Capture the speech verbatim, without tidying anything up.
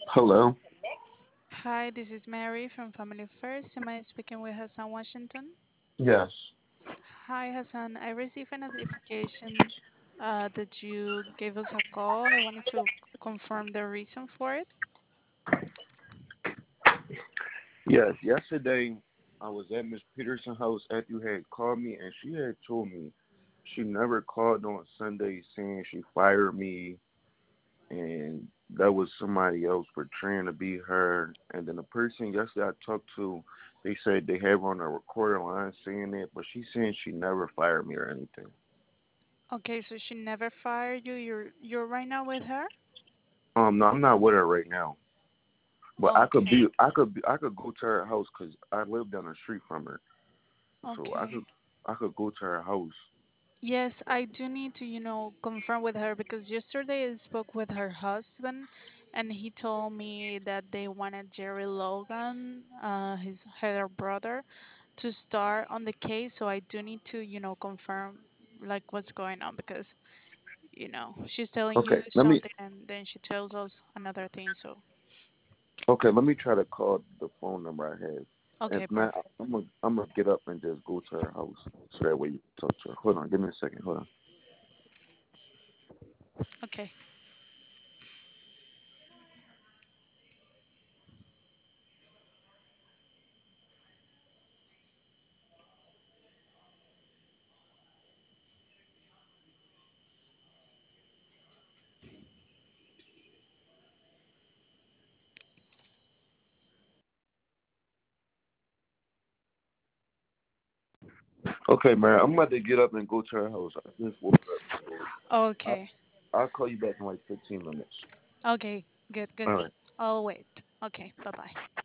Hello. Hi, this is Mary from Family First. Am I speaking with Hassan Washington? Yes. Hi, Hassan. I received a notification uh, that you gave us a call. I wanted to confirm the reason for it. Yes. Yesterday, I was at Miss Peterson's house after you had called me, and she had told me she never called on Sunday saying she fired me, and that was somebody else portraying to be her. And then the person yesterday I talked to, they said they have her on a recording line saying it, but she's saying she never fired me or anything. Okay, so she never fired you. You're you're right now with her? Um, no, I'm not with her right now, but I could Okay. be, I could be, I could go to her house because I live down the street from her, so I Okay. could, I could go to her house. Yes, I do need to, you know, confirm with her because yesterday I spoke with her husband and he told me that they wanted Jerry Logan, uh, his her brother, to start on the case. So I do need to, you know, confirm like what's going on because, you know, she's telling Okay, you let me something and then she tells us another thing. So, okay, let me try to call the phone number I have. okay, If not, perfect. I'm gonna I'm gonna get up and just go to her house so that way you can talk to her. Hold on, give me a second. Hold on. Okay. Okay, man, I'm about to get up and go to her house. I just woke up, so I Okay. I'll call you back in like fifteen minutes. Okay. Good, good, All good. right. I'll wait. Okay. Bye-bye.